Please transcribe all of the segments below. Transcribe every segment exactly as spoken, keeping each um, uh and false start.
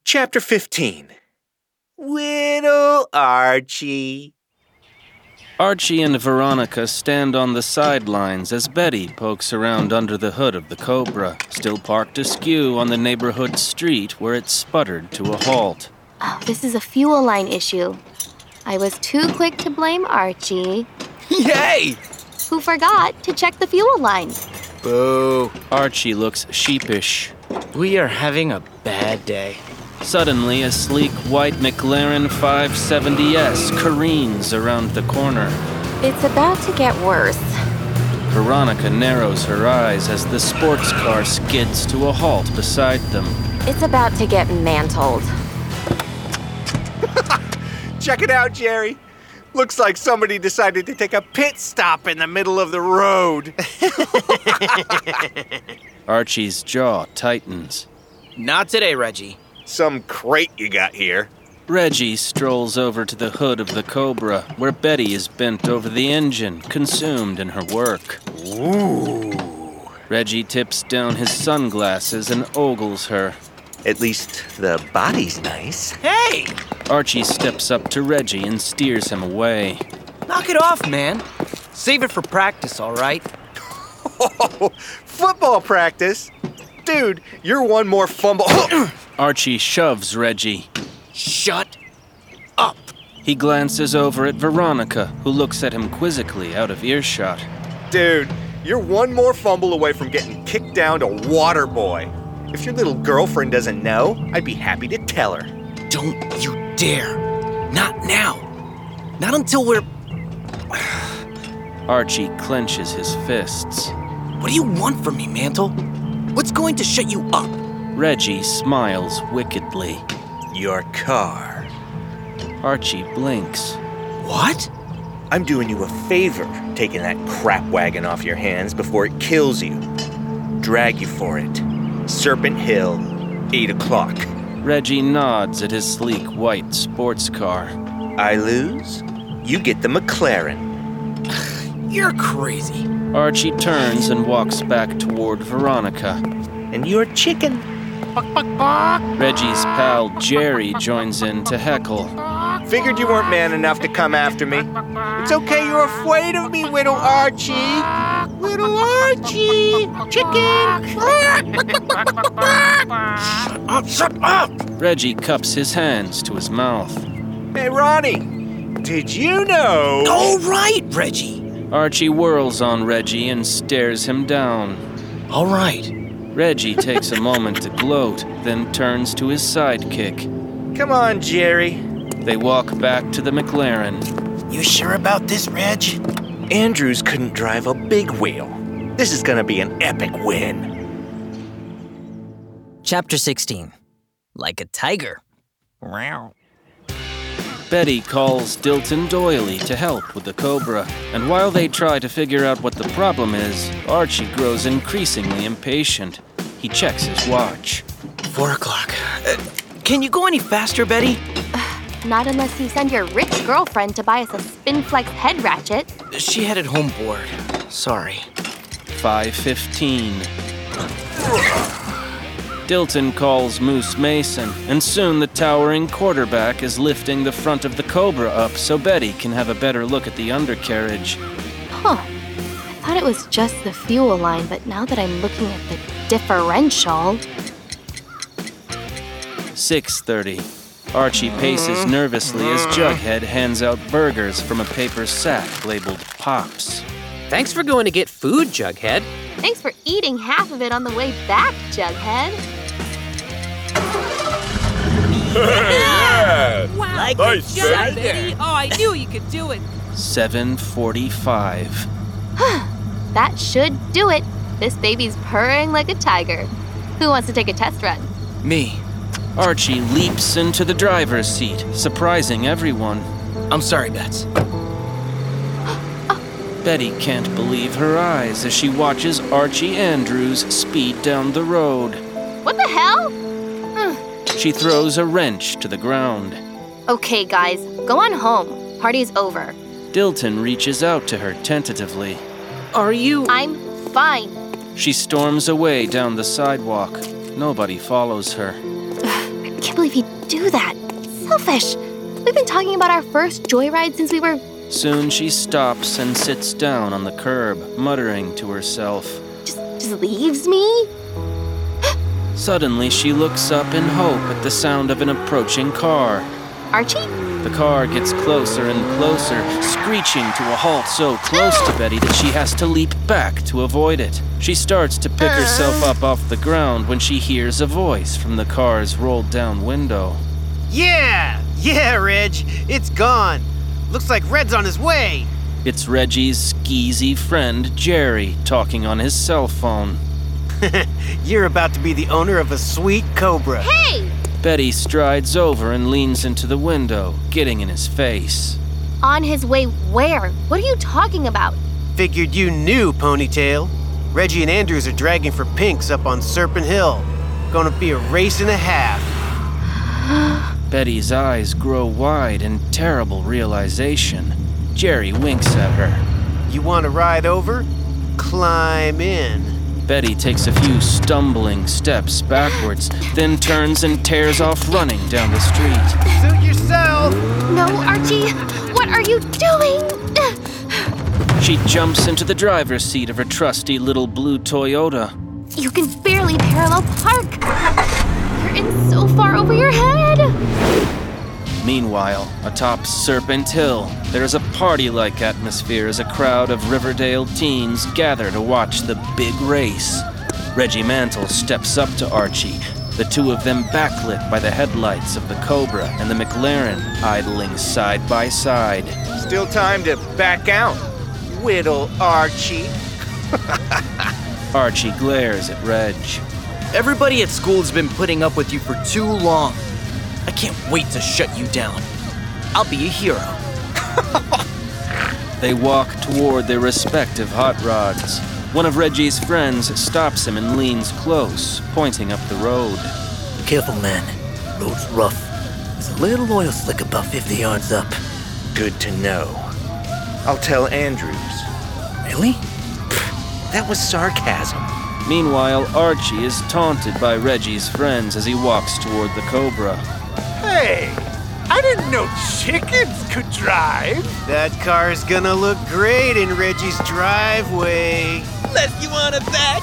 Chapter fifteen. Little Archie. Archie and Veronica stand on the sidelines as Betty pokes around under the hood of the Cobra, still parked askew on the neighborhood street where it sputtered to a halt. Oh, this is a fuel line issue. I was too quick to blame Archie, Yay! who forgot to check the fuel line. Boo. Archie looks sheepish. We are having a bad day. Suddenly, a sleek white McLaren five seventy S careens around the corner. It's about to get worse. Veronica narrows her eyes as the sports car skids to a halt beside them. It's about to get mantled. Check it out, Jerry. Looks like somebody decided to take a pit stop in the middle of the road. Archie's jaw tightens. Not today, Reggie. Some crate you got here. Reggie strolls over to the hood of the Cobra, where Betty is bent over the engine, consumed in her work. Ooh. Reggie tips down his sunglasses and ogles her. At least the body's nice. Hey! Archie steps up to Reggie and steers him away. Knock it off, man. Save it for practice, all right? Oh, football practice? Dude, you're one more fumble. Archie shoves Reggie. Shut up. He glances over at Veronica, who looks at him quizzically out of earshot. Dude, you're one more fumble away from getting kicked down to water boy. If your little girlfriend doesn't know, I'd be happy to tell her. Don't you dare. Not now. Not until we're... Archie clenches his fists. What do you want from me, Mantle? What's going to shut you up? Reggie smiles wickedly. Your car. Archie blinks. What? I'm doing you a favor taking that crap wagon off your hands before it kills you. Drag you for it. Serpent Hill, eight o'clock. Reggie nods at his sleek white sports car. I lose, you get the McLaren. You're crazy. Archie turns and walks back toward Veronica. And you're chicken. Reggie's pal Jerry joins in to heckle. Figured you weren't man enough to come after me. It's okay, you're afraid of me, little Archie. Little Archie, chicken. Shut up, shut up! Reggie cups his hands to his mouth. Hey, Ronnie, did you know? All right, Reggie. Archie whirls on Reggie and stares him down. All right. Reggie takes a moment to gloat, then turns to his sidekick. Come on, Jerry. They walk back to the McLaren. You sure about this, Reg? Andrews couldn't drive a big wheel. This is gonna be an epic win. Chapter sixteen. Like a tiger. Wow. Betty calls Dilton Doily to help with the Cobra, and while they try to figure out what the problem is, Archie grows increasingly impatient. He checks his watch. Four o'clock. Uh, can you go any faster, Betty? Not unless you send your rich girlfriend to buy us a Spinflex head ratchet. She headed home bored. Sorry. five fifteen. Dilton calls Moose Mason, and soon the towering quarterback is lifting the front of the Cobra up so Betty can have a better look at the undercarriage. Huh. I thought it was just the fuel line, but now that I'm looking at the differential... six thirty. Archie paces nervously as Jughead hands out burgers from a paper sack labeled Pops. Thanks for going to get food, Jughead. Thanks for eating half of it on the way back, Jughead. Yeah! Wow. Like Nice, a Good, Betty. Betty. Oh, I knew you could do it. seven forty-five. That should do it. This baby's purring like a tiger. Who wants to take a test run? Me. Archie leaps into the driver's seat, surprising everyone. I'm sorry, Bets. Betty can't believe her eyes as she watches Archie Andrews speed down the road. What the hell? She throws a wrench to the ground. Okay, guys, go on home. Party's over. Dilton reaches out to her tentatively. Are you... I'm fine. She storms away down the sidewalk. Nobody follows her. can't believe he'd do that. Selfish. We've been talking about our first joyride since we were... Soon she stops and sits down on the curb, muttering to herself. Just, just leaves me? Suddenly, she looks up in hope at the sound of an approaching car. Archie? The car gets closer and closer, screeching to a halt so close to Betty that she has to leap back to avoid it. She starts to pick herself up off the ground when she hears a voice from the car's rolled-down window. Yeah! Yeah, Reg! It's gone! Looks like Red's on his way! It's Reggie's skeezy friend, Jerry, talking on his cell phone. You're about to be the owner of a sweet Cobra. Hey! Betty strides over and leans into the window, getting in his face. On his way where? What are you talking about? Figured you knew, Ponytail. Reggie and Andrews are dragging for Pinks up on Serpent Hill. Gonna be a race and a half. Betty's eyes grow wide in terrible realization. Jerry winks at her. You want to ride over? Climb in. Betty takes a few stumbling steps backwards, then turns and tears off running down the street. Suit yourself! No, Archie! What are you doing? She jumps into the driver's seat of her trusty little blue Toyota. You can barely parallel park. You're in so far over your head. Meanwhile, atop Serpent Hill, there is a party-like atmosphere as a crowd of Riverdale teens gather to watch the big race. Reggie Mantle steps up to Archie, the two of them backlit by the headlights of the Cobra and the McLaren idling side by side. Still time to back out, Whittle Archie. Archie glares at Reg. Everybody at school has been putting up with you for too long. I can't wait to shut you down. I'll be a hero. They walk toward their respective hot rods. One of Reggie's friends stops him and leans close, pointing up the road. Careful, man. Road's rough. There's a little oil slick about fifty yards up. Good to know. I'll tell Andrews. Really? That was sarcasm. Meanwhile, Archie is taunted by Reggie's friends as he walks toward the Cobra. Hey, I didn't know chickens could drive. That car's gonna look great in Reggie's driveway. Unless you want to back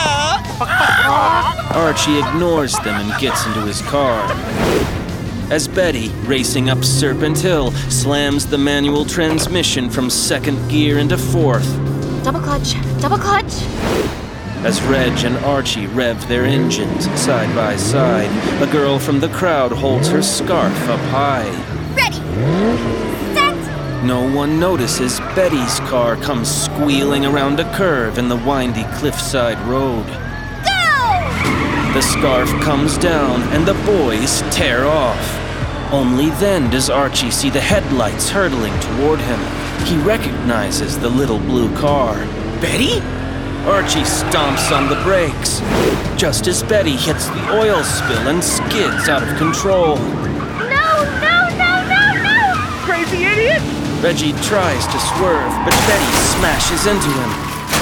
out. Archie ignores them and gets into his car. As Betty, racing up Serpent Hill, slams the manual transmission from second gear into fourth. Double clutch, double clutch. As Reg and Archie rev their engines side by side, a girl from the crowd holds her scarf up high. Ready, set. No one notices Betty's car comes squealing around a curve in the windy cliffside road. Go! The scarf comes down and the boys tear off. Only then does Archie see the headlights hurtling toward him. He recognizes the little blue car. Betty? Archie stomps on the brakes, just as Betty hits the oil spill and skids out of control. No, no, no, no, no! Crazy idiot! Reggie tries to swerve, but Betty smashes into him.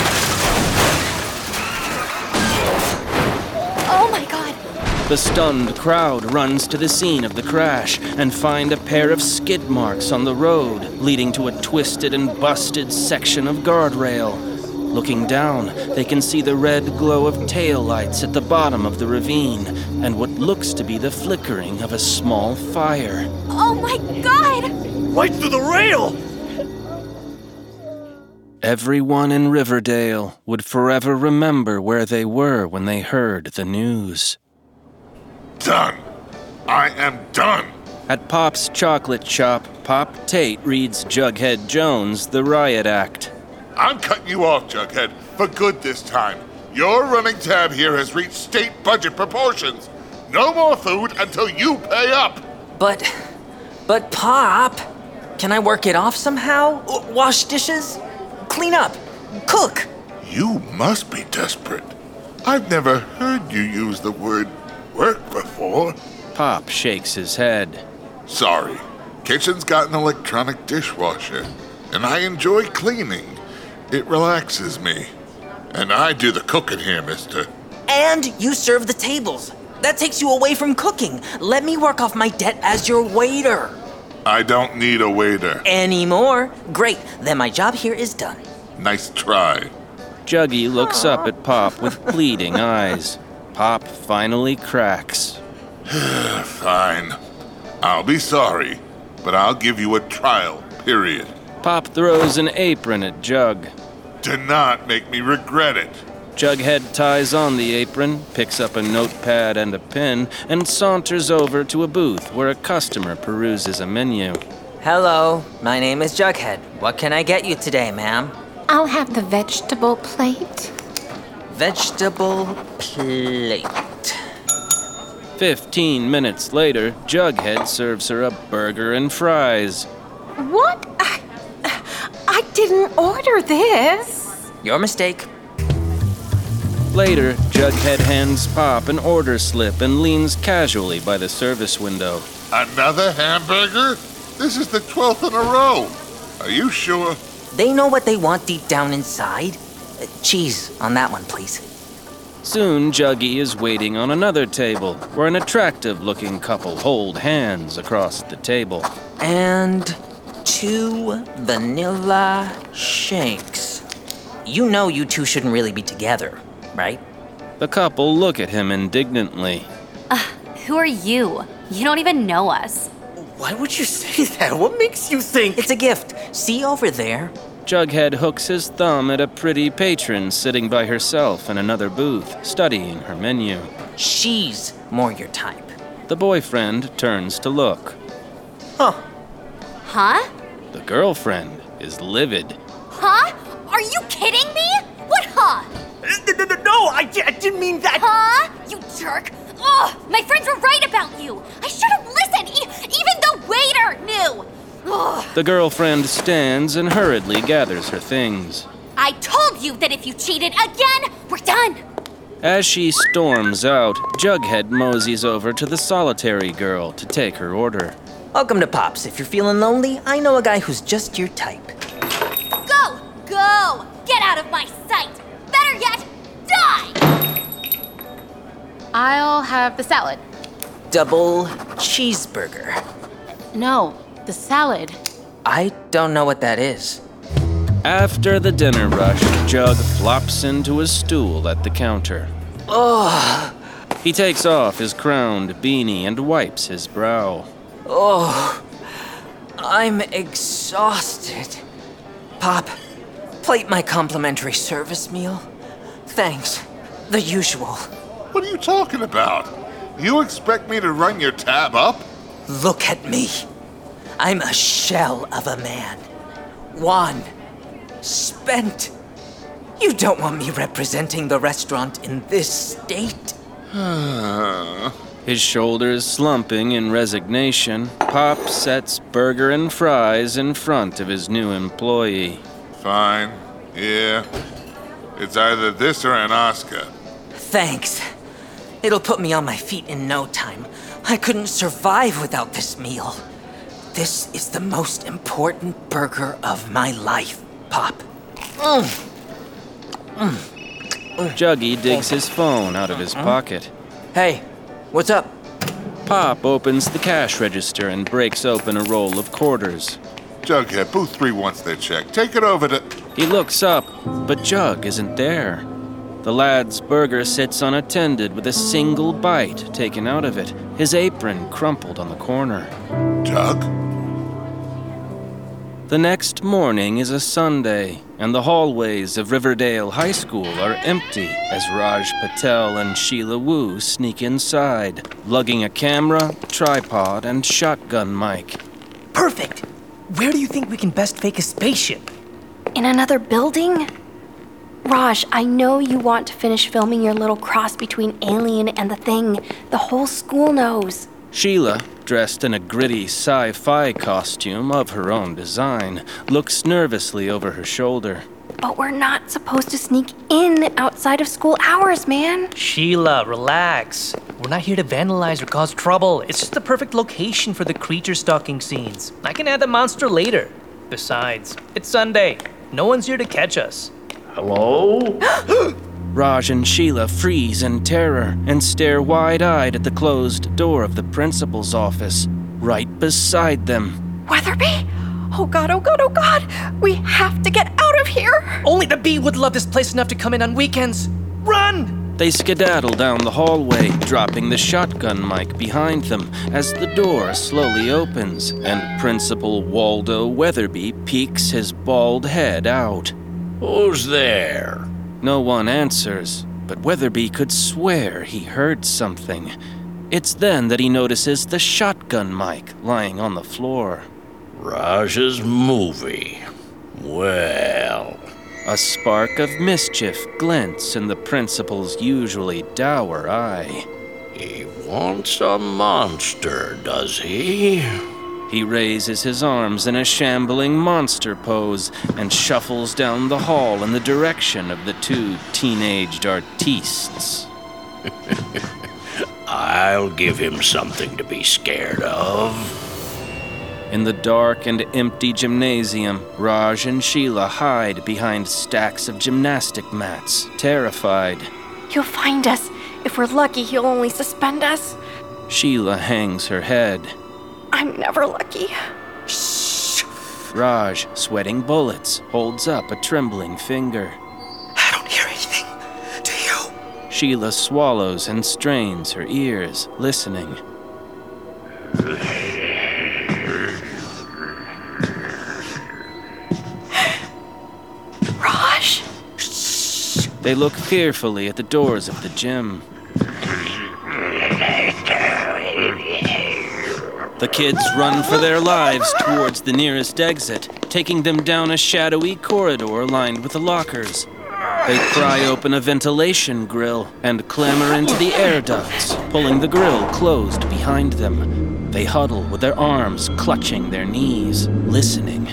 Oh my god! The stunned crowd runs to the scene of the crash and find a pair of skid marks on the road, leading to a twisted and busted section of guardrail. Looking down, they can see the red glow of taillights at the bottom of the ravine and what looks to be the flickering of a small fire. Oh my god! Right through the rail! Everyone in Riverdale would forever remember where they were when they heard the news. Done. I am done. At Pop's chocolate shop, Pop Tate reads Jughead Jones' The Riot Act. I'm cutting you off, Jughead, for good this time. Your running tab here has reached state budget proportions. No more food until you pay up. But, but Pop, can I work it off somehow? W- wash dishes? Clean up? Cook? You must be desperate. I've never heard you use the word work before. Pop shakes his head. Sorry. Kitchen's got an electronic dishwasher, and I enjoy cleaning. It relaxes me. And I do the cooking here, mister. And you serve the tables. That takes you away from cooking. Let me work off my debt as your waiter. I don't need a waiter. Anymore? Great, then my job here is done. Nice try. Juggy looks up at Pop with pleading eyes. Pop finally cracks. Fine. I'll be sorry, but I'll give you a trial, period. Pop throws an apron at Jug. Do not make me regret it. Jughead ties on the apron, picks up a notepad and a pen, and saunters over to a booth where a customer peruses a menu. Hello, my name is Jughead. What can I get you today, ma'am? I'll have the vegetable plate. Vegetable plate. Fifteen minutes later, Jughead serves her a burger and fries. What? I, I didn't order this. Your mistake. Later, Jughead hands Pop an order slip and leans casually by the service window. Another hamburger? This is the twelfth in a row. Are you sure? They know what they want deep down inside. Uh, cheese on that one, please. Soon, Juggy is waiting on another table, where an attractive-looking couple hold hands across the table. And two vanilla shakes. You know you two shouldn't really be together, right? The couple look at him indignantly. Uh, who are you? You don't even know us. Why would you say that? What makes you think? It's a gift. See over there? Jughead hooks his thumb at a pretty patron sitting by herself in another booth, studying her menu. She's more your type. The boyfriend turns to look. Huh. Huh? The girlfriend is livid. Huh? Are you kidding me? What huh? No, I, I didn't mean that. Huh? You jerk. Ugh, my friends were right about you. I should have listened. E- even the waiter knew. Ugh. The girlfriend stands and hurriedly gathers her things. I told you that if you cheated again, we're done. As she storms out, Jughead moseys over to the solitary girl to take her order. Welcome to Pops. If you're feeling lonely, I know a guy who's just your type. Go! Go! Get out of my sight! Better yet, die! I'll have the salad. Double cheeseburger. No, the salad. I don't know what that is. After the dinner rush, Jug flops into a stool at the counter. Oh, He takes off his crowned beanie and wipes his brow. oh, I'm exhausted. Pop, plate my complimentary service meal. Thanks. The usual. What are you talking about? You expect me to run your tab up? Look at me. I'm a shell of a man. One. Spent. You don't want me representing the restaurant in this state? His shoulders slumping in resignation, Pop sets burger and fries in front of his new employee. Fine. Yeah. It's either this or an Oscar. Thanks. It'll put me on my feet in no time. I couldn't survive without this meal. This is the most important burger of my life, Pop. Mm. Mm. Juggy digs his phone out of his pocket. Hey, what's up? Pop opens the cash register and breaks open a roll of quarters. Jughead, booth three wants their check. Take it over to... He looks up, but Jug isn't there. The lad's burger sits unattended with a single bite taken out of it, his apron crumpled on the corner. Jug? The next morning is a Sunday, and the hallways of Riverdale High School are empty as Raj Patel and Sheila Wu sneak inside, lugging a camera, tripod, and shotgun mic. Perfect. Where do you think we can best fake a spaceship? In another building? Raj, I know you want to finish filming your little cross between Alien and The Thing. The whole school knows. Sheila, dressed in a gritty sci-fi costume of her own design, looks nervously over her shoulder. But we're not supposed to sneak in outside of school hours, man. Sheila, relax. We're not here to vandalize or cause trouble. It's just the perfect location for the creature stalking scenes. I can add the monster later. Besides, it's Sunday. No one's here to catch us. Hello? Raj and Sheila freeze in terror and stare wide-eyed at the closed door of the principal's office, right beside them. Weatherby? Oh god, oh god, oh god! We have to get out of here! Only the bee would love this place enough to come in on weekends. Run! They skedaddle down the hallway, dropping the shotgun mic behind them as the door slowly opens and Principal Waldo Weatherby peeks his bald head out. Who's there? No one answers, but Weatherby could swear he heard something. It's then that he notices the shotgun mic lying on the floor. Raj's movie. Well... A spark of mischief glints in the principal's usually dour eye. He wants a monster, does he? He raises his arms in a shambling monster pose and shuffles down the hall in the direction of the two teenaged artistes. I'll give him something to be scared of. In the dark and empty gymnasium, Raj and Sheila hide behind stacks of gymnastic mats, terrified. He'll find us. If we're lucky, he'll only suspend us. Sheila hangs her head. I'm never lucky. Shh. Raj, sweating bullets, holds up a trembling finger. I don't hear anything. Do you? Sheila swallows and strains her ears, listening. Raj! Shh. They look fearfully at the doors of the gym. The kids run for their lives towards the nearest exit, taking them down a shadowy corridor lined with lockers. They pry open a ventilation grill and clamber into the air ducts, pulling the grill closed behind them. They huddle with their arms clutching their knees, listening.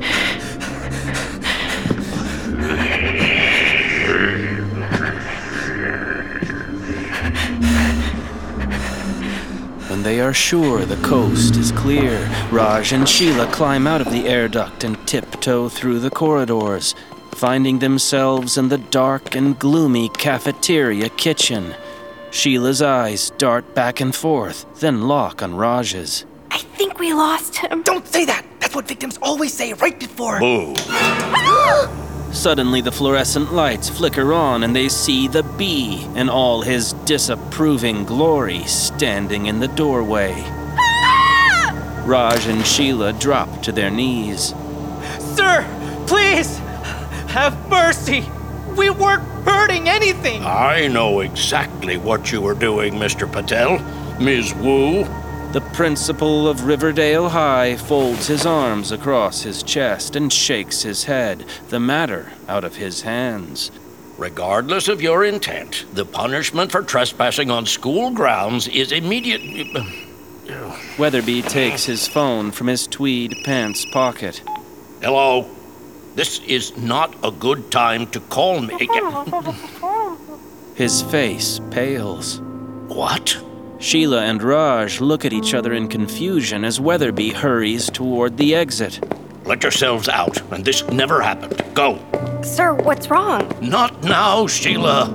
When they are sure the coast is clear, Raj and Sheila climb out of the air duct and tiptoe through the corridors, finding themselves in the dark and gloomy cafeteria kitchen. Sheila's eyes dart back and forth, then lock on Raj's. I think we lost him. Don't say that! That's what victims always say right before... Boo! Suddenly the fluorescent lights flicker on and they see the bee in all his disapproving glory standing in the doorway. Ah! Raj and Sheila drop to their knees. Sir, please! Have mercy! We weren't hurting anything! I know exactly what you were doing, Mister Patel. Miz Wu. The principal of Riverdale High folds his arms across his chest and shakes his head, the matter out of his hands. Regardless of your intent, the punishment for trespassing on school grounds is immediate... Weatherby takes his phone from his tweed pants pocket. Hello? This is not a good time to call me. His face pales. What? Sheila and Raj look at each other in confusion as Weatherby hurries toward the exit. Let yourselves out, and this never happened. Go. Sir, what's wrong? Not now, Sheila.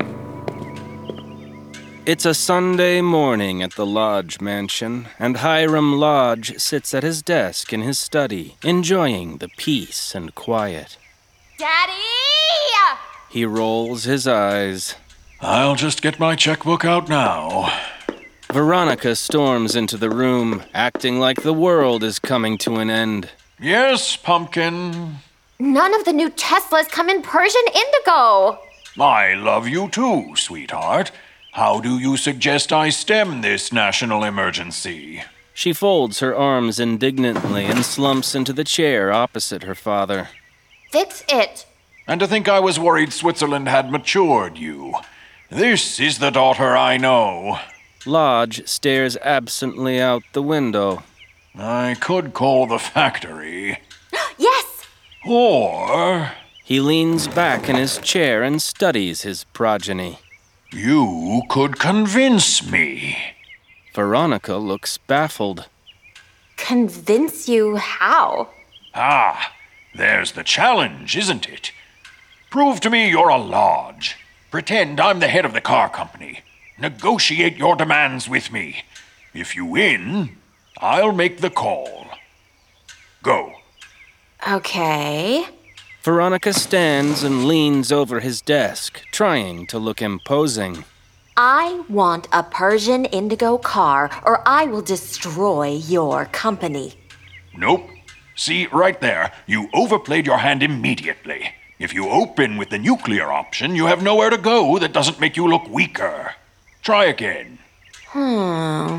It's a Sunday morning at the Lodge mansion, and Hiram Lodge sits at his desk in his study, enjoying the peace and quiet. Daddy! He rolls his eyes. I'll just get my checkbook out now. Veronica storms into the room, acting like the world is coming to an end. Yes, Pumpkin. None of the new Teslas come in Persian indigo. I love you too, sweetheart. How do you suggest I stem this national emergency? She folds her arms indignantly and slumps into the chair opposite her father. Fix it. And to think I was worried Switzerland had matured you. This is the daughter I know. Lodge stares absently out the window. I could call the factory. Yes! Or... He leans back in his chair and studies his progeny. You could convince me. Veronica looks baffled. Convince you how? Ah, there's the challenge, isn't it? Prove to me you're a Lodge. Pretend I'm the head of the car company. Negotiate your demands with me. If you win, I'll make the call. Go. Okay. Veronica stands and leans over his desk, trying to look imposing. I want a Persian Indigo car, or I will destroy your company. Nope. See, right there, you overplayed your hand immediately. If you open with the nuclear option, you have nowhere to go that doesn't make you look weaker. Try again. Hmm.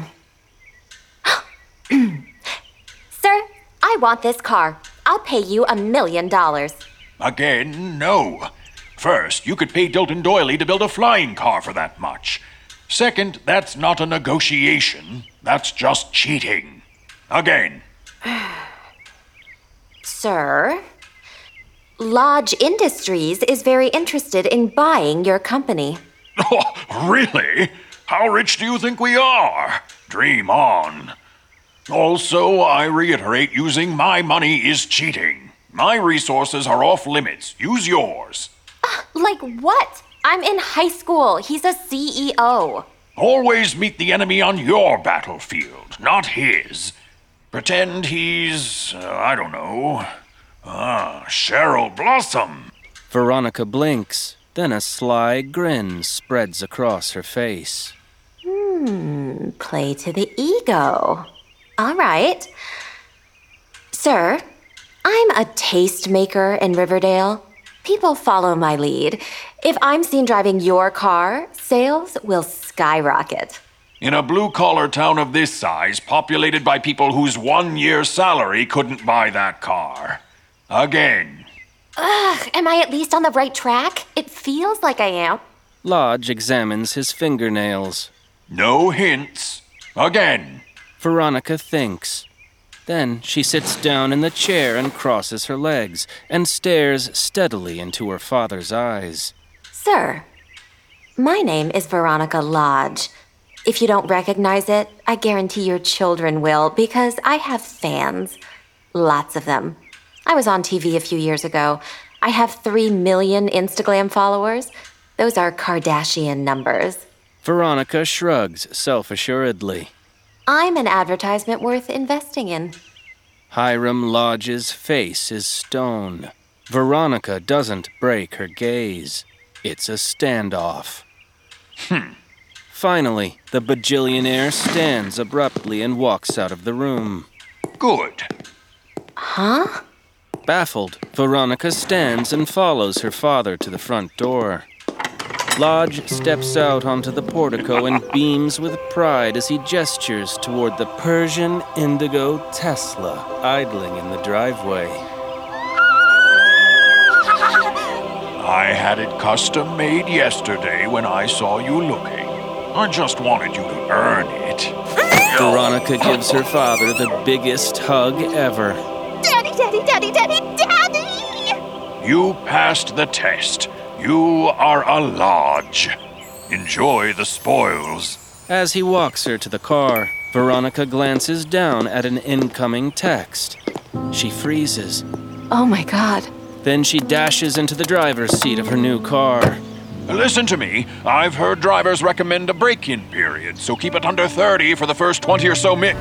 Sir, I want this car. I'll pay you a million dollars. Again, no. First, you could pay Dilton Doily to build a flying car for that much. Second, that's not a negotiation. That's just cheating. Again. Sir, Lodge Industries is very interested in buying your company. Oh, really? How rich do you think we are? Dream on. Also, I reiterate, using my money is cheating. My resources are off limits. Use yours. Uh, like what? I'm in high school. He's a C E O. Always meet the enemy on your battlefield, not his. Pretend he's, uh, I don't know, ah, Cheryl Blossom. Veronica blinks, then a sly grin spreads across her face. Hmm, play to the ego. All right. Sir, I'm a tastemaker in Riverdale. People follow my lead. If I'm seen driving your car, sales will skyrocket. In a blue-collar town of this size, populated by people whose one year's salary couldn't buy that car. Again. Ugh, am I at least on the right track? It feels like I am. Lodge examines his fingernails. No hints. Again. Veronica thinks. Then she sits down in the chair and crosses her legs and stares steadily into her father's eyes. Sir, my name is Veronica Lodge. If you don't recognize it, I guarantee your children will, because I have fans. Lots of them. I was on T V a few years ago. I have three million Instagram followers. Those are Kardashian numbers. Veronica shrugs self-assuredly. I'm an advertisement worth investing in. Hiram Lodge's face is stone. Veronica doesn't break her gaze. It's a standoff. Hmm. Finally, the bajillionaire stands abruptly and walks out of the room. Good. Huh? Baffled, Veronica stands and follows her father to the front door. Lodge steps out onto the portico and beams with pride as he gestures toward the Persian Indigo Tesla idling in the driveway. I had it custom made yesterday when I saw you looking. I just wanted you to earn it. Veronica gives her father the biggest hug ever. Daddy, daddy, daddy, daddy, daddy! You passed the test. You are a Lodge. Enjoy the spoils. As he walks her to the car, Veronica glances down at an incoming text. She freezes. Oh my god. Then she dashes into the driver's seat of her new car. Listen to me. I've heard drivers recommend a break-in period, so keep it under thirty for the first twenty or so minutes.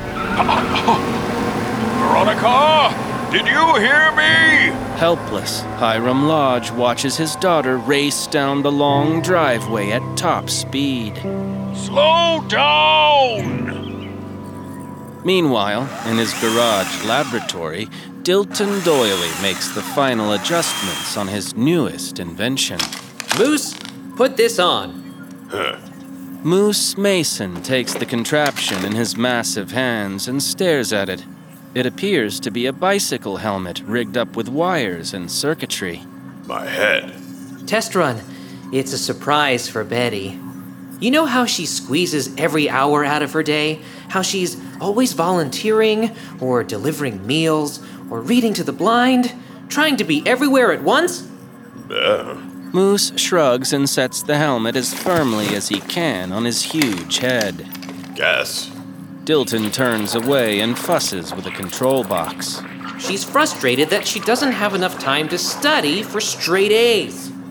Veronica! Did you hear me? Helpless, Hiram Lodge watches his daughter race down the long driveway at top speed. Slow down! Meanwhile, in his garage laboratory, Dilton Doily makes the final adjustments on his newest invention. Moose, put this on. Huh. Moose Mason takes the contraption in his massive hands and stares at it. It appears to be a bicycle helmet rigged up with wires and circuitry. My head. Test run. It's a surprise for Betty. You know how she squeezes every hour out of her day? How she's always volunteering, or delivering meals, or reading to the blind? Trying to be everywhere at once? Uh. Moose shrugs and sets the helmet as firmly as he can on his huge head. Guess. Dilton turns away and fusses with a control box. She's frustrated that she doesn't have enough time to study for straight A's.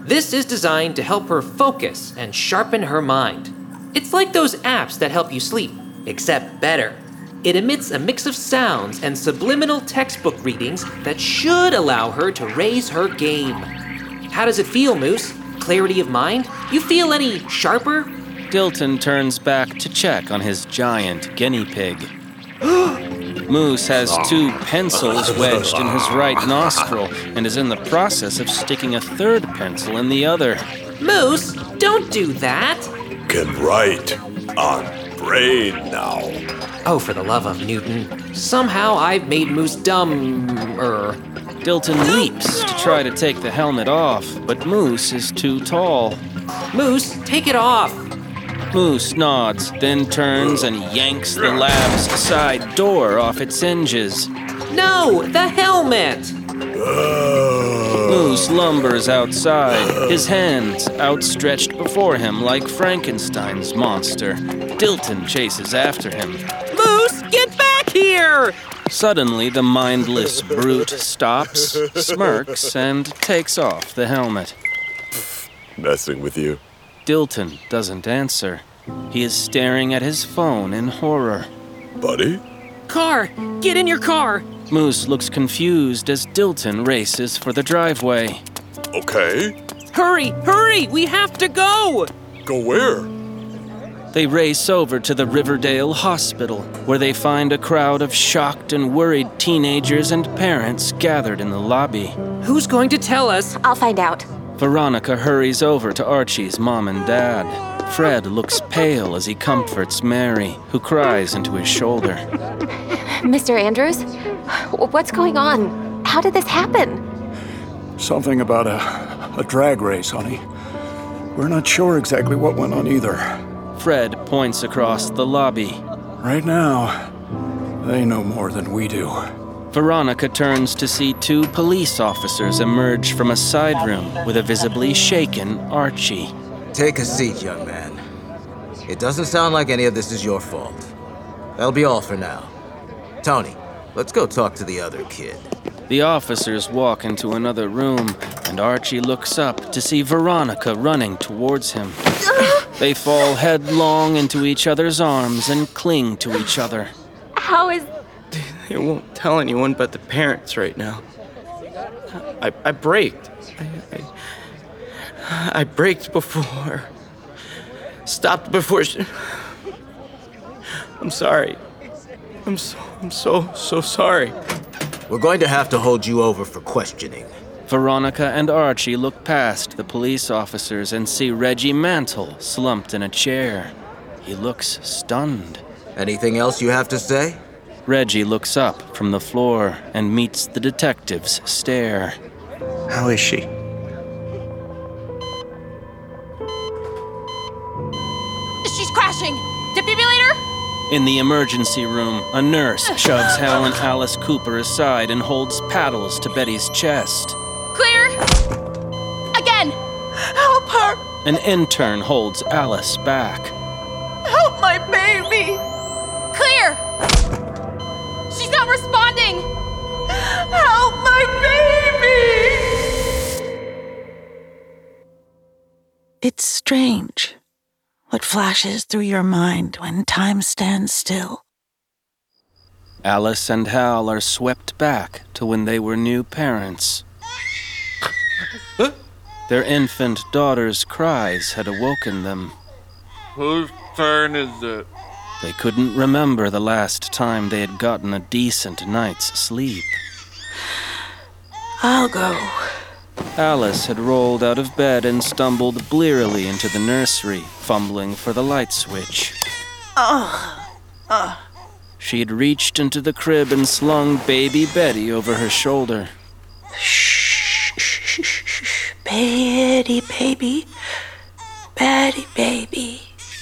This is designed to help her focus and sharpen her mind. It's like those apps that help you sleep, except better. It emits a mix of sounds and subliminal textbook readings that should allow her to raise her game. How does it feel, Moose? Clarity of mind? You feel any sharper? Dilton turns back to check on his giant guinea pig. Moose has two pencils wedged in his right nostril and is in the process of sticking a third pencil in the other. Moose, don't do that! Can write on brain now. Oh, for the love of Newton. Somehow I've made Moose dumber. Dilton leaps to try to take the helmet off, but Moose is too tall. Moose, take it off! Moose nods, then turns and yanks the lab's side door off its hinges. No, the helmet! Moose lumbers outside, his hands outstretched before him like Frankenstein's monster. Dilton chases after him. Moose, get back here! Suddenly, the mindless brute stops, smirks, and takes off the helmet. Messing with you? Dilton doesn't answer. He is staring at his phone in horror. Buddy? Car! Get in your car! Moose looks confused as Dilton races for the driveway. Okay. Hurry! Hurry! We have to go! Go where? They race over to the Riverdale Hospital, where they find a crowd of shocked and worried teenagers and parents gathered in the lobby. Who's going to tell us? I'll find out. Veronica hurries over to Archie's mom and dad. Fred looks pale as he comforts Mary, who cries into his shoulder. Mister Andrews? What's going on? How did this happen? Something about a, a drag race, honey. We're not sure exactly what went on either. Fred points across the lobby. Right now, they know more than we do. Veronica turns to see two police officers emerge from a side room with a visibly shaken Archie. Take a seat, young man. It doesn't sound like any of this is your fault. That'll be all for now. Tony, let's go talk to the other kid. The officers walk into another room, and Archie looks up to see Veronica running towards him. They fall headlong into each other's arms and cling to each other. How is... They won't tell anyone but the parents right now. I, I braked. I, I, I braked before. Stopped before she... I'm sorry. I'm so, I'm so, so sorry. We're going to have to hold you over for questioning. Veronica and Archie look past the police officers and see Reggie Mantle slumped in a chair. He looks stunned. Anything else you have to say? Reggie looks up from the floor and meets the detective's stare. How is she? She's crashing! Defibrillator? In the emergency room, a nurse shoves Helen Alice Cooper aside and holds paddles to Betty's chest. Clear! Again! Help her! An intern holds Alice back. Help my baby! Clear! She's not responding! Help my baby! It's strange what flashes through your mind when time stands still. Alice and Hal are swept back to when they were new parents. Their infant daughter's cries had awoken them. Whose turn is it? They couldn't remember the last time they had gotten a decent night's sleep. I'll go. Alice had rolled out of bed and stumbled blearily into the nursery, fumbling for the light switch. Oh, oh. She had reached into the crib and slung baby Betty over her shoulder. Shh, shh, shh, shh. Betty, baby. Betty, baby.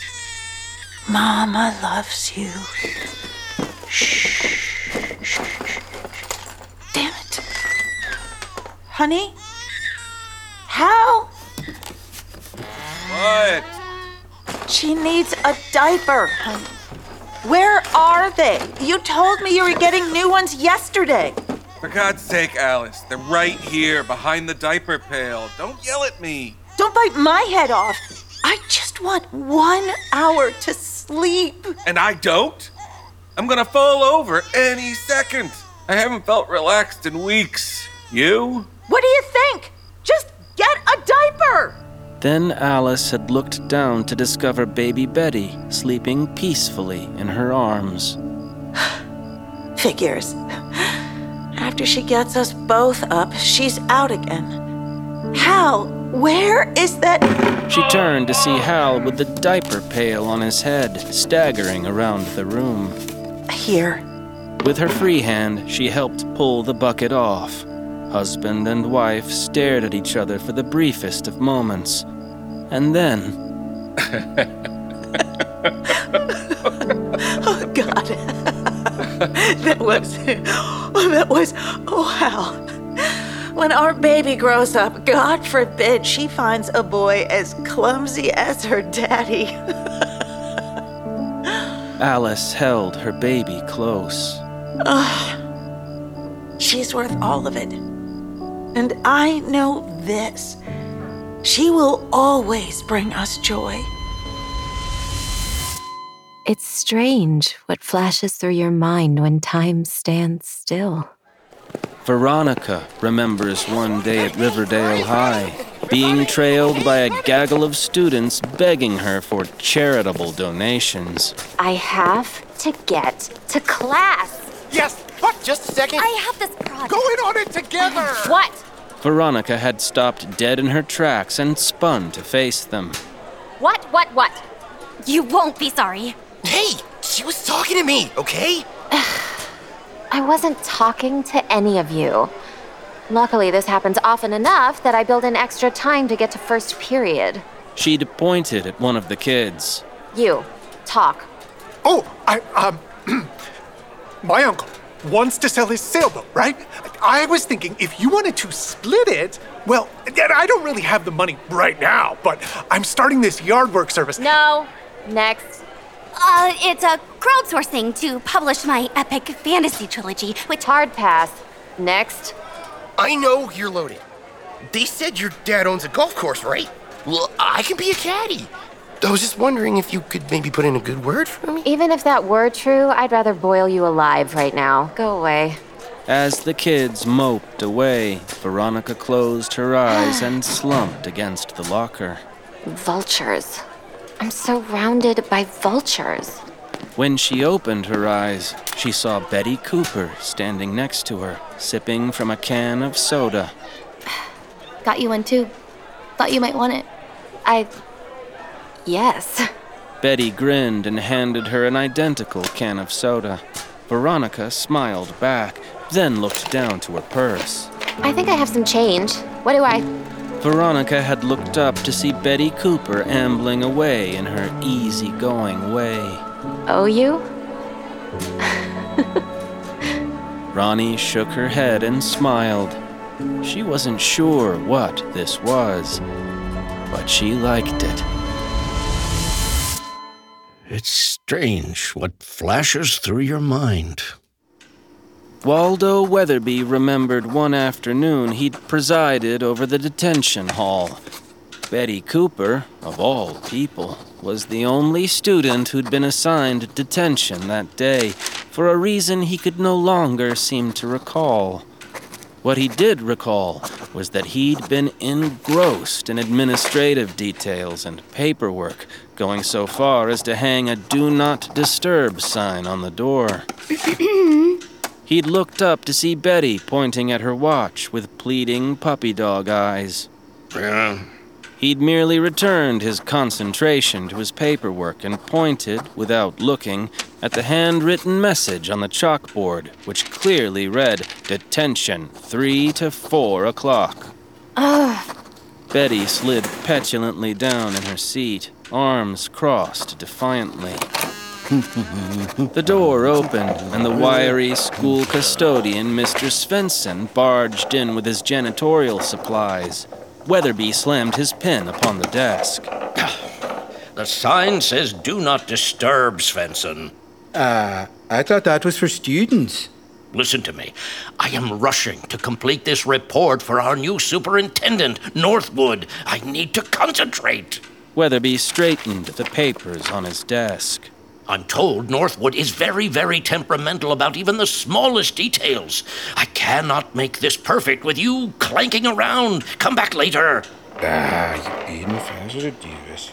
Mama loves you. Shh, shh, shh. Damn it. Honey? Hal? What? She needs a diaper, honey. Where are they? You told me you were getting new ones yesterday. For God's sake, Alice, they're right here, behind the diaper pail. Don't yell at me. Don't bite my head off. I just want one hour to sleep. And I don't? I'm gonna fall over any second. I haven't felt relaxed in weeks. You? What do you think? Just get a diaper! Then Alice had looked down to discover baby Betty sleeping peacefully in her arms. Figures. After she gets us both up, she's out again. Hal, where is that? She turned to see Hal with the diaper pail on his head, staggering around the room. Here. With her free hand, she helped pull the bucket off. Husband and wife stared at each other for the briefest of moments. And then... Oh, God. That was... That was... Oh, Hal. When our baby grows up, God forbid she finds a boy as clumsy as her daddy. Alice held her baby close. Oh, she's worth all of it. And I know this. She will always bring us joy. It's strange what flashes through your mind when time stands still. Veronica remembers one day at Riverdale High, being trailed by a gaggle of students begging her for charitable donations. I have to get to class. Yes, but just a second. I have this project. Go in on it together. What? Veronica had stopped dead in her tracks and spun to face them. What, what, what? You won't be sorry. Hey, she was talking to me, okay? I wasn't talking to any of you. Luckily, this happens often enough that I build in extra time to get to first period. She'd pointed at one of the kids. You, talk. Oh, I, um, my uncle wants to sell his sailboat, right? I was thinking if you wanted to split it, well, I don't really have the money right now, but I'm starting this yard work service. No. Next. Uh, it's a crowdsourcing to publish my epic fantasy trilogy, which... Hard pass. Next. I know you're loaded. They said your dad owns a golf course, right? Well, I can be a caddy. I was just wondering if you could maybe put in a good word for me. Even if that were true, I'd rather boil you alive right now. Go away. As the kids moped away, Veronica closed her eyes and slumped against the locker. Vultures. I'm surrounded by vultures. When she opened her eyes, she saw Betty Cooper standing next to her, sipping from a can of soda. Got you one too. Thought you might want it. I... Yes. Betty grinned and handed her an identical can of soda. Veronica smiled back, then looked down to her purse. I think I have some change. What do I... Veronica had looked up to see Betty Cooper ambling away in her easy-going way. Oh, you? Ronnie shook her head and smiled. She wasn't sure what this was, but she liked it. It's strange what flashes through your mind. Waldo Weatherby remembered one afternoon he'd presided over the detention hall. Betty Cooper, of all people, was the only student who'd been assigned detention that day, for a reason he could no longer seem to recall. What he did recall was that he'd been engrossed in administrative details and paperwork, going so far as to hang a Do Not Disturb sign on the door. He'd looked up to see Betty pointing at her watch with pleading puppy dog eyes. Yeah. He'd merely returned his concentration to his paperwork and pointed, without looking, at the handwritten message on the chalkboard, which clearly read, "Detention, three to four o'clock." Ugh. Betty slid petulantly down in her seat, arms crossed defiantly. The door opened, and the wiry school custodian, Mister Svensson, barged in with his janitorial supplies. Weatherby slammed his pen upon the desk. The sign says do not disturb, Svensson. Uh, I thought that was for students. Listen to me. I am rushing to complete this report for our new superintendent, Northwood. I need to concentrate. Weatherby straightened the papers on his desk. I'm told Northwood is very, very temperamental about even the smallest details. I cannot make this perfect with you clanking around. Come back later. Ah, you being faster to do this.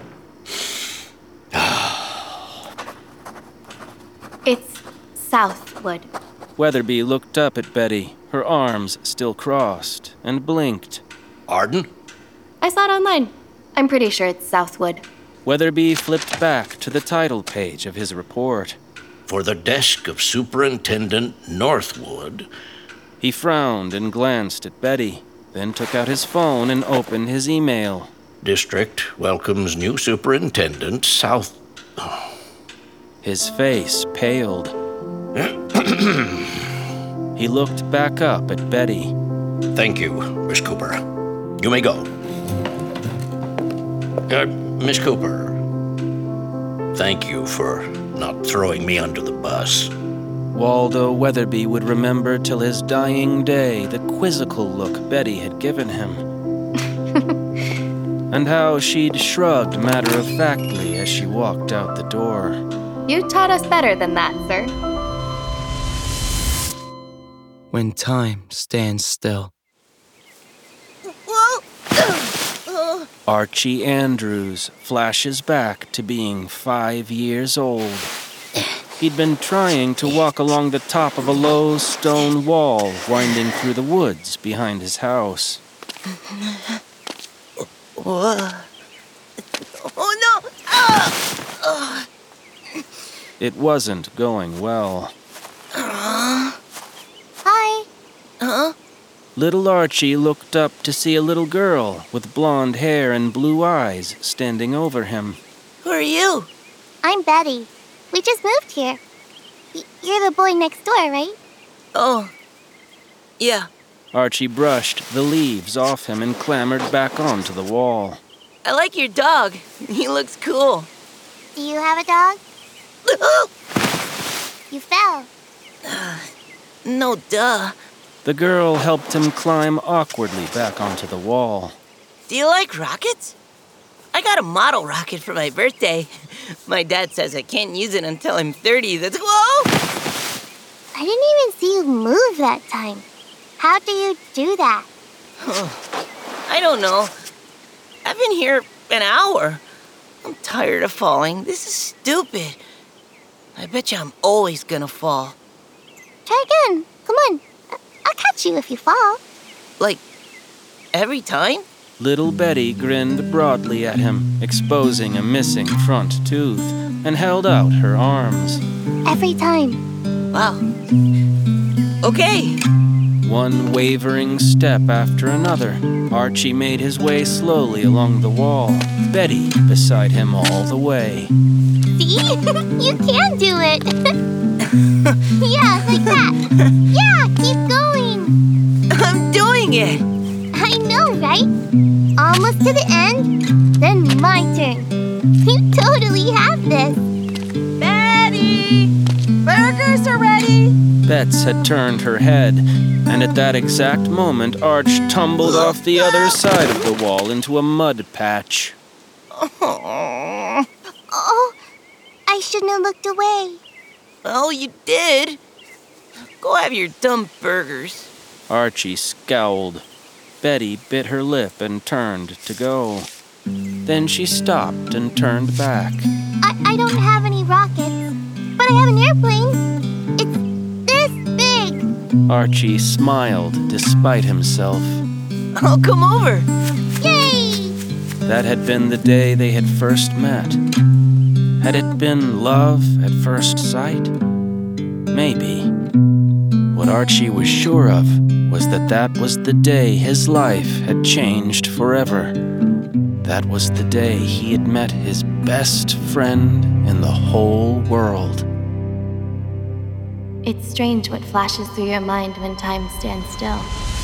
It's Southwood. Weatherby looked up at Betty, her arms still crossed, and blinked. Arden? I saw it online. I'm pretty sure it's Southwood. Weatherby flipped back to the title page of his report. For the desk of Superintendent Northwood. He frowned and glanced at Betty, then took out his phone and opened his email. District welcomes new superintendent, South... Oh. His face paled. He looked back up at Betty. Thank you, Miss Cooper. You may go. Uh, Miss Cooper, thank you for not throwing me under the bus. Waldo Weatherby would remember till his dying day the quizzical look Betty had given him. And how she'd shrugged matter-of-factly as she walked out the door. You taught us better than that, sir. When time stands still. Archie Andrews flashes back to being five years old. He'd been trying to walk along the top of a low stone wall winding through the woods behind his house. Whoa. Oh no! Ah! Oh. It wasn't going well. Uh. Hi. Huh? Little Archie looked up to see a little girl with blonde hair and blue eyes standing over him. Who are you? I'm Betty. We just moved here. Y- you're the boy next door, right? Oh. Yeah. Archie brushed the leaves off him and clambered back onto the wall. I like your dog. He looks cool. Do you have a dog? You fell. Uh, no duh. The girl helped him climb awkwardly back onto the wall. Do you like rockets? I got a model rocket for my birthday. My dad says I can't use it until I'm thirty. That's whoa! I didn't even see you move that time. How do you do that? I don't know. I've been here an hour. I'm tired of falling. This is stupid. I bet you I'm always gonna fall. Try again. Come on. I'll catch you if you fall. Like, every time? Little Betty grinned broadly at him, exposing a missing front tooth, and held out her arms. Every time. Wow. Okay. One wavering step after another, Archie made his way slowly along the wall, Betty beside him all the way. See? You can do it. Yeah, like that. Yeah, keep going. I'm doing it. I know, right? Almost to the end, then my turn. You totally have this. Betty! Burgers are ready! Bets had turned her head, and at that exact moment, Arch tumbled off the other side of the wall into a mud patch. Oh, oh I shouldn't have looked away. Well, you did. Go have your dumb burgers. Archie scowled. Betty bit her lip and turned to go. Then she stopped and turned back. I, I don't have any rockets, but I have an airplane. It's this big. Archie smiled despite himself. I'll come over. Yay! That had been the day they had first met. Had it been love at first sight? Maybe. What Archie was sure of was that that was the day his life had changed forever. That was the day he had met his best friend in the whole world. It's strange what flashes through your mind when time stands still.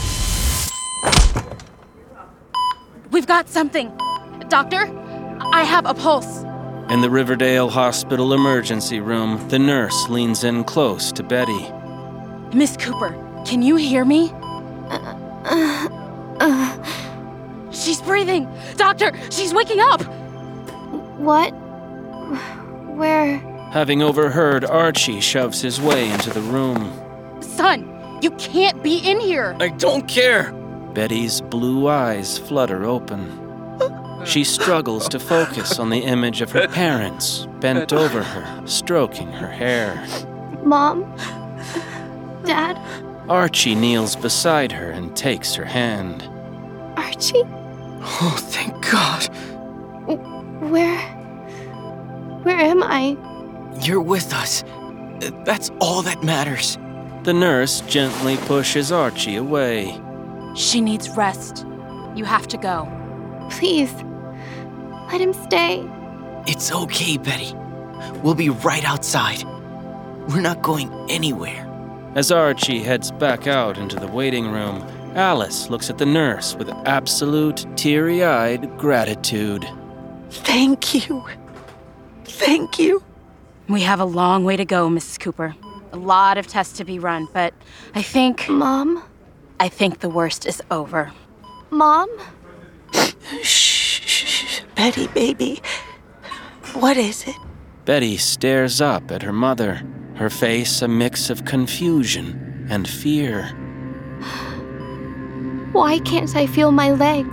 We've got something. Doctor, I have a pulse. In the Riverdale Hospital emergency room, the nurse leans in close to Betty. Miss Cooper, can you hear me? Uh, uh, she's breathing! Doctor, she's waking up! What? Where? Having overheard, Archie shoves his way into the room. Son, you can't be in here! I don't care! Betty's blue eyes flutter open. She struggles to focus on the image of her parents, bent over her, stroking her hair. Mom? Dad? Archie kneels beside her and takes her hand. Archie? Oh, thank God. Where... Where am I? You're with us. That's all that matters. The nurse gently pushes Archie away. She needs rest. You have to go. Please, let him stay. It's okay, Betty. We'll be right outside. We're not going anywhere. As Archie heads back out into the waiting room, Alice looks at the nurse with absolute teary-eyed gratitude. Thank you. Thank you. We have a long way to go, Missus Cooper. A lot of tests to be run, but I think... Mom? I think the worst is over. Mom? Shh, shh, Betty, baby. What is it? Betty stares up at her mother, her face a mix of confusion and fear. Why can't I feel my legs?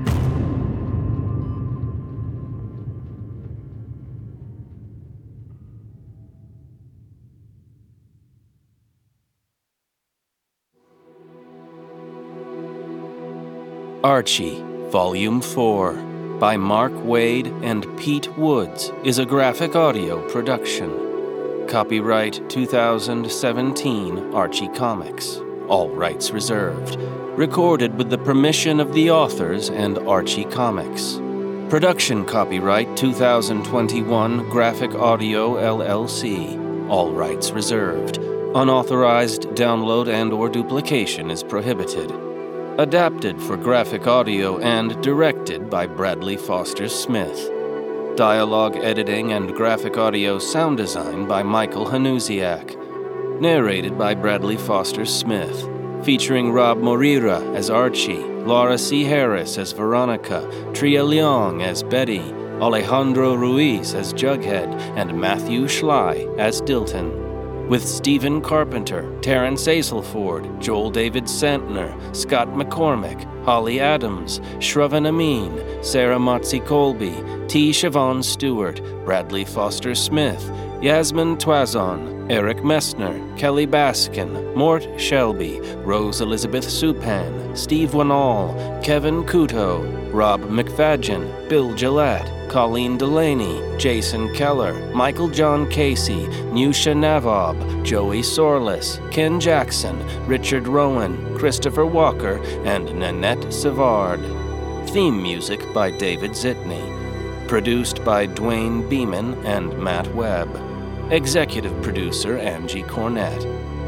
Archie, Volume four, by Mark Wade and Pete Woods, is a graphic audio production. Copyright two thousand seventeen Archie Comics. All rights reserved. Recorded with the permission of the authors and Archie Comics. Production copyright two thousand twenty-one Graphic Audio L L C. All rights reserved. Unauthorized download and or duplication is prohibited. Adapted for graphic audio and directed by Bradley Foster Smith. Dialogue editing and graphic audio sound design by Michael Hanusiak. Narrated by Bradley Foster Smith. Featuring Rob Morira as Archie, Laura C. Harris as Veronica, Tria Leong as Betty, Alejandro Ruiz as Jughead, and Matthew Schley as Dilton. With Stephen Carpenter, Terrence Aselford, Joel David Santner, Scott McCormick, Holly Adams, Shravan Amin, Sarah Motzi Colby, T. Siobhan Stewart, Bradley Foster Smith, Yasmin Twazon, Eric Messner, Kelly Baskin, Mort Shelby, Rose Elizabeth Supan, Steve Wanall, Kevin Kuto, Rob McFadgen, Bill Gillette, Colleen Delaney, Jason Keller, Michael John Casey, Nusha Navob, Joey Sorless, Ken Jackson, Richard Rowan, Christopher Walker, and Nanette Savard. Theme music by David Zitney. Produced by Dwayne Beeman and Matt Webb. Executive producer Angie Cornett.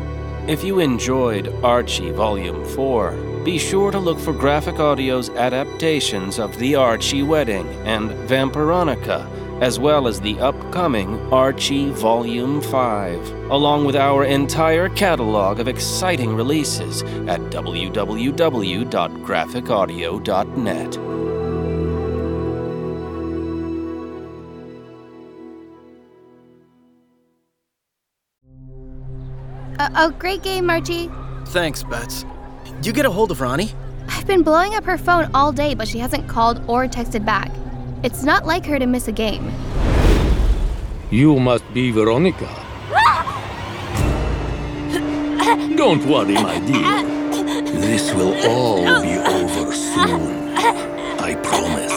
If you enjoyed Archie Volume four, be sure to look for Graphic Audio's adaptations of The Archie Wedding and Vampironica, as well as the upcoming Archie Volume five, along with our entire catalog of exciting releases at w w w dot graphic audio dot net. Uh, oh, great game, Archie. Thanks, Bets. You get a hold of Ronnie? I've been blowing up her phone all day, but she hasn't called or texted back. It's not like her to miss a game. You must be Veronica. Don't worry, my dear. This will all be over soon. I promise.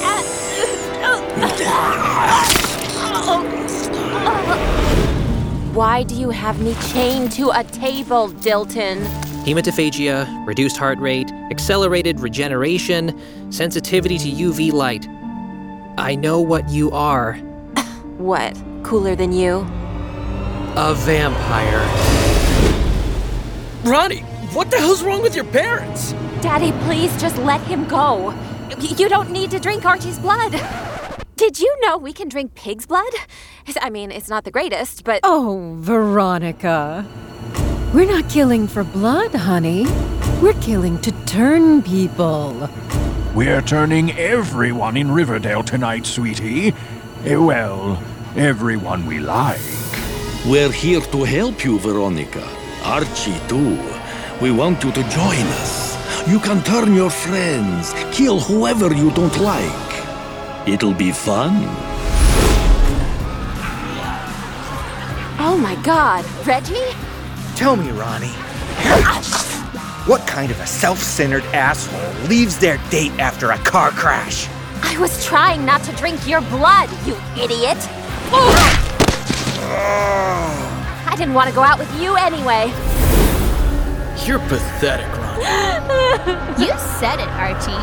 Why do you have me chained to a table, Dilton? Hematophagia, reduced heart rate, accelerated regeneration, sensitivity to U V light. I know what you are. What? Cooler than you? A vampire. Ronnie, what the hell's wrong with your parents? Daddy, please just let him go. You don't need to drink Archie's blood. Did you know we can drink pig's blood? I mean, it's not the greatest, but... Oh, Veronica. We're not killing for blood, honey. We're killing to turn people. We're turning everyone in Riverdale tonight, sweetie. Eh, well, everyone we like. We're here to help you, Veronica. Archie, too. We want you to join us. You can turn your friends, kill whoever you don't like. It'll be fun. Oh my god, Reggie? Tell me, Ronnie. What kind of a self-centered asshole leaves their date after a car crash? I was trying not to drink your blood, you idiot! I didn't want to go out with you anyway. You're pathetic, Ronnie. You said it, Archie.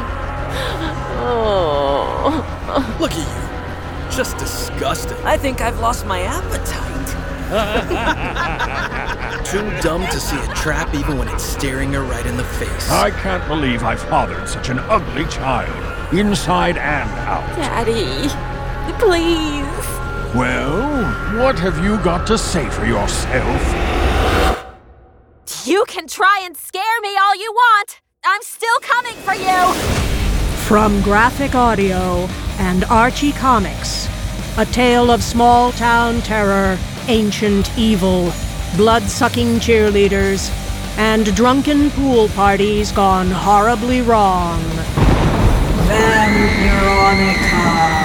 Oh. Look at you. Just disgusting. I think I've lost my appetite. Too dumb to see a trap even when it's staring her right in the face. I can't believe I fathered such an ugly child, inside and out. Daddy, please. Well, what have you got to say for yourself? You can try and scare me all you want. I'm still coming for you. From Graphic Audio and Archie Comics, a tale of small-town terror, ancient evil, blood-sucking cheerleaders, and drunken pool parties gone horribly wrong. Veronica.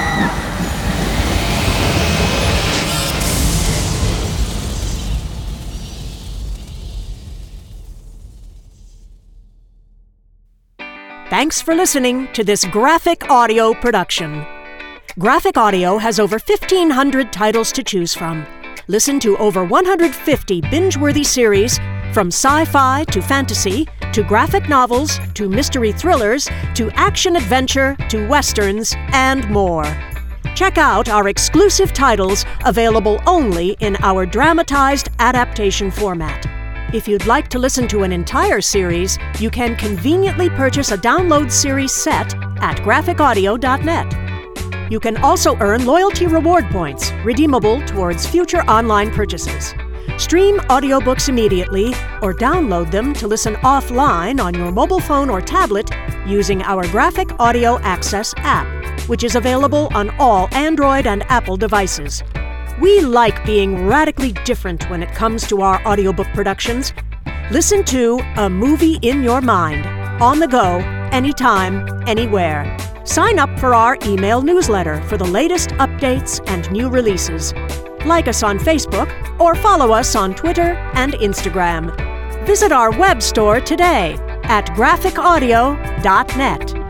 Thanks for listening to this Graphic Audio production. Graphic Audio has over fifteen hundred titles to choose from. Listen to over one hundred fifty binge-worthy series, from sci-fi to fantasy, to graphic novels, to mystery thrillers, to action-adventure, to westerns, and more. Check out our exclusive titles available only in our dramatized adaptation format. If you'd like to listen to an entire series, you can conveniently purchase a download series set at graphic audio dot net. You can also earn loyalty reward points, redeemable towards future online purchases. Stream audiobooks immediately or download them to listen offline on your mobile phone or tablet using our Graphic Audio Access app, which is available on all Android and Apple devices. We like being radically different when it comes to our audiobook productions. Listen to A Movie in Your Mind, on the go, anytime, anywhere. Sign up for our email newsletter for the latest updates and new releases. Like us on Facebook or follow us on Twitter and Instagram. Visit our web store today at graphic audio dot net.